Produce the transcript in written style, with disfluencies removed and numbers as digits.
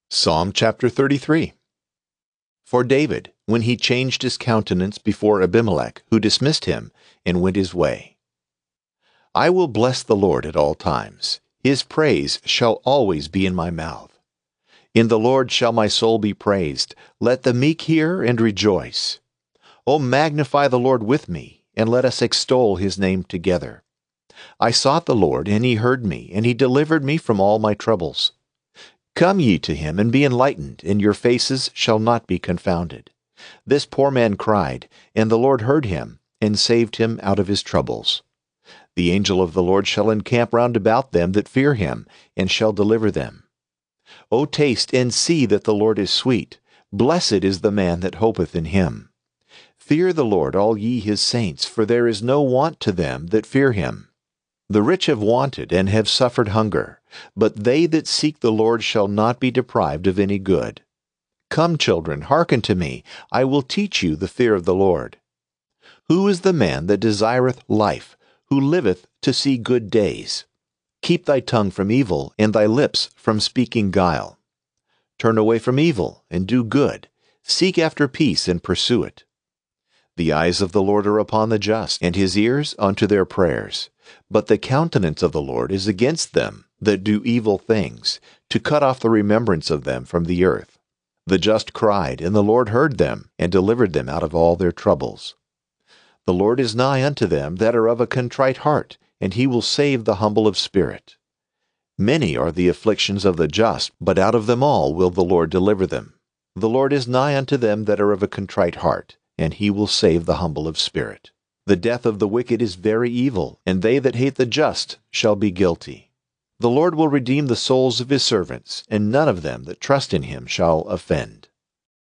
Psalm chapter 33. For David, when he changed his countenance before Abimelech, who dismissed him, and went his way. I will bless the Lord at all times. His praise shall always be in my mouth. In the Lord shall my soul be praised. Let the meek hear and rejoice. O magnify the Lord with me, and let us extol his name together. I sought the Lord, and he heard me, and he delivered me from all my troubles. Come ye to him, and be enlightened, and your faces shall not be confounded. This poor man cried, and the Lord heard him, and saved him out of his troubles. The angel of the Lord shall encamp round about them that fear him, and shall deliver them. O taste and see that the Lord is sweet. Blessed is the man that hopeth in him. Fear the Lord, all ye his saints, for there is no want to them that fear him. The rich have wanted and have suffered hunger, but they that seek the Lord shall not be deprived of any good. Come, children, hearken to me. I will teach you the fear of the Lord. Who is the man that desireth life, who liveth to see good days? Keep thy tongue from evil, and thy lips from speaking guile. Turn away from evil, and do good. Seek after peace, and pursue it. The eyes of the Lord are upon the just, and his ears unto their prayers. But the countenance of the Lord is against them that do evil things, to cut off the remembrance of them from the earth. The just cried, and the Lord heard them, and delivered them out of all their troubles. The Lord is nigh unto them that are of a contrite heart, and he will save the humble of spirit. Many are the afflictions of the just, but out of them all will the Lord deliver them. The Lord is nigh unto them that are of a contrite heart, and he will save the humble of spirit. The death of the wicked is very evil, and they that hate the just shall be guilty. The Lord will redeem the souls of his servants, and none of them that trust in him shall offend.